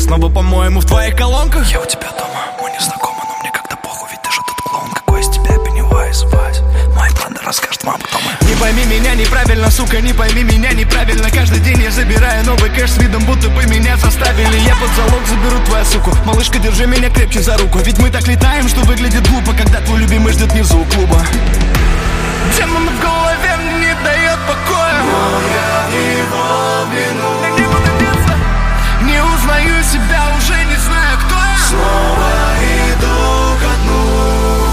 снова, по-моему, в твоих колонках. Я у тебя дома, мы не знакомы, но мне как-то похуй, ведь ты же тот клоун. Какой из тебя Пеннивайз, Вайз? Моя банда расскажет вам, кто мы. Не пойми меня неправильно, сука, не пойми меня неправильно. Каждый день я забираю новый кэш с видом, будто бы меня заставили. Я под залог заберу твою суку. Малышка, держи меня крепче за руку. Ведь мы так летаем, что выглядит глупо, когда твой любимый ждет внизу у клуба. Демон в голове мне не дает покоя, но я в его вину. Не буду деться, не узнаю себя, уже не знаю, кто я. Снова иду ко дну.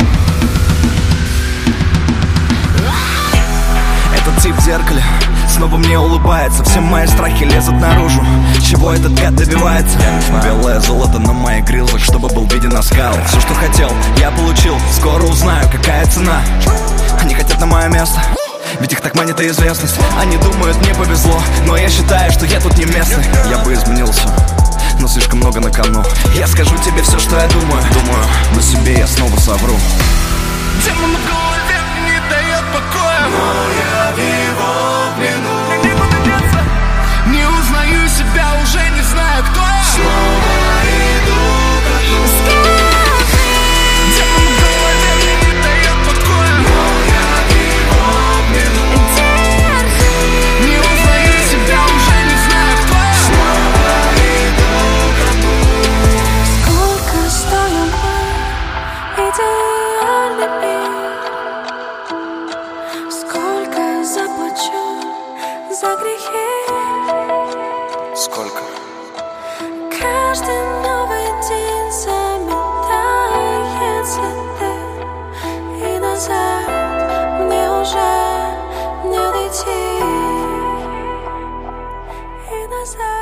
Этот тип в зеркале снова мне улыбается. Все мои страхи лезут наружу. Чего этот гад добивается? Я не знаю. Белое золото на моих грилзах, чтобы был виден оскал. Все, что хотел, я получил. Скоро узнаю, какая цена. Они хотят на мое место, ведь их так манит и известность. Они думают, мне повезло, но я считаю, что я тут не местный. Я бы изменился, но слишком много на кону. Я скажу тебе все, что я думаю. Но себе я снова совру. Демон в голове не дает покоя, но я в его плену. Не буду деться, не узнаю себя, уже не знаю, кто я. Снова иду ко дну. Демон в голове мне не дает покоя, но я в его плену. Не узнаю себя, уже не знаю, кто я. Снова иду ко дну. Сколько стоим мы, идеальный мир? Сколько заплачу за грехи? Сколько? Каждый новый день заметает следы, и назад мне уже не дойти. И назад